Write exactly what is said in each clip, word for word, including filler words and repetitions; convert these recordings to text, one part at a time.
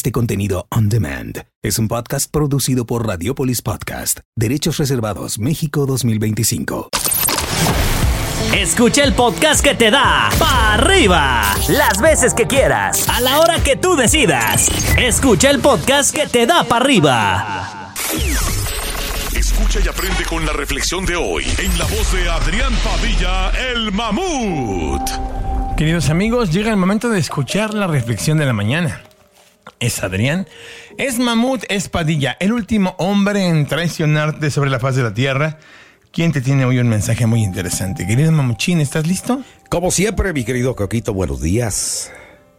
Este contenido on demand es un podcast producido por Radiopolis Podcast. Derechos reservados México dos mil veinticinco. Escucha el podcast que te da para arriba las veces que quieras, a la hora que tú decidas. Escucha el podcast que te da para arriba. Escucha y aprende con la reflexión de hoy en la voz de Adrián Padilla, el Mamut. Queridos amigos, llega el momento de escuchar la reflexión de la mañana. Es Adrián, es Mamut, es Padilla, el último hombre en traicionarte sobre la faz de la tierra. ¿Quién te tiene hoy un mensaje muy interesante? Querido Mamuchín, ¿estás listo? Como siempre, mi querido Coquito, buenos días.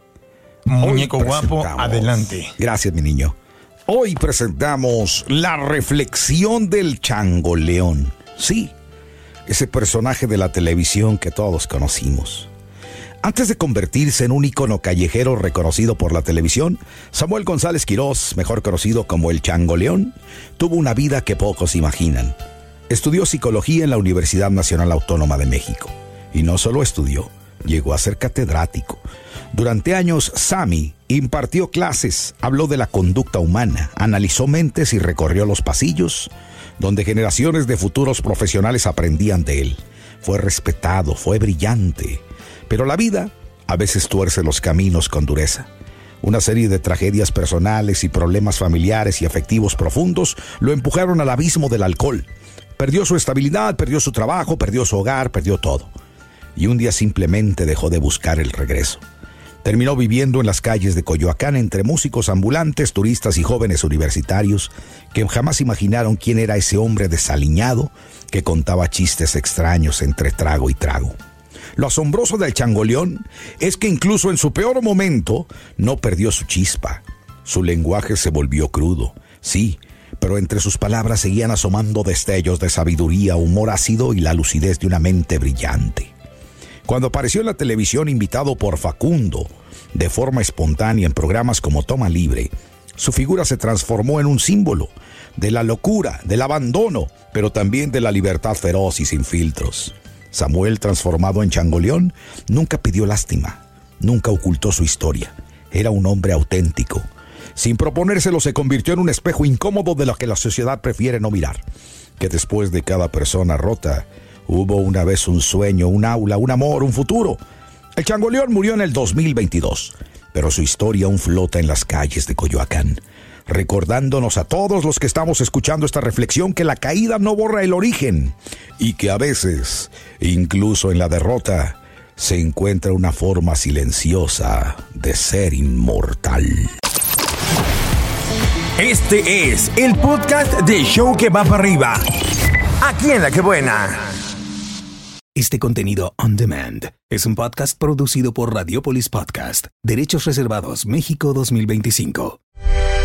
Muñeco guapo, adelante. Gracias, mi niño. Hoy presentamos la reflexión del Changoleón. Sí, ese personaje de la televisión que todos conocimos. Antes de convertirse en un ícono callejero reconocido por la televisión, Samuel González Quirós, mejor conocido como el Changoleón, tuvo una vida que pocos imaginan. Estudió psicología en la Universidad Nacional Autónoma de México. Y no solo estudió, llegó a ser catedrático. Durante años, Sammy impartió clases, habló de la conducta humana, analizó mentes y recorrió los pasillos, donde generaciones de futuros profesionales aprendían de él. Fue respetado, fue brillante. Pero la vida a veces tuerce los caminos con dureza. Una serie de tragedias personales y problemas familiares y afectivos profundos lo empujaron al abismo del alcohol. Perdió su estabilidad, perdió su trabajo, perdió su hogar, perdió todo. Y un día simplemente dejó de buscar el regreso. Terminó viviendo en las calles de Coyoacán entre músicos ambulantes, turistas y jóvenes universitarios que jamás imaginaron quién era ese hombre desaliñado que contaba chistes extraños entre trago y trago. Lo asombroso del Changoleón es que incluso en su peor momento no perdió su chispa. Su lenguaje se volvió crudo, sí, pero entre sus palabras seguían asomando destellos de sabiduría, humor ácido y la lucidez de una mente brillante. Cuando apareció en la televisión invitado por Facundo, de forma espontánea en programas como Toma Libre, su figura se transformó en un símbolo de la locura, del abandono, pero también de la libertad feroz y sin filtros. Samuel, transformado en Changoleón, nunca pidió lástima, nunca ocultó su historia. Era un hombre auténtico. Sin proponérselo, se convirtió en un espejo incómodo de lo que la sociedad prefiere no mirar. Que después de cada persona rota, hubo una vez un sueño, un aula, un amor, un futuro. El Changoleón murió en el dos mil veintidós, pero su historia aún flota en las calles de Coyoacán, recordándonos a todos los que estamos escuchando esta reflexión que la caída no borra el origen y que a veces, incluso en la derrota, se encuentra una forma silenciosa de ser inmortal. Este es el podcast de Show que va para arriba. Aquí en La Que Buena. Este contenido on demand es un podcast producido por Radiopolis Podcast. Derechos reservados México dos mil veinticinco.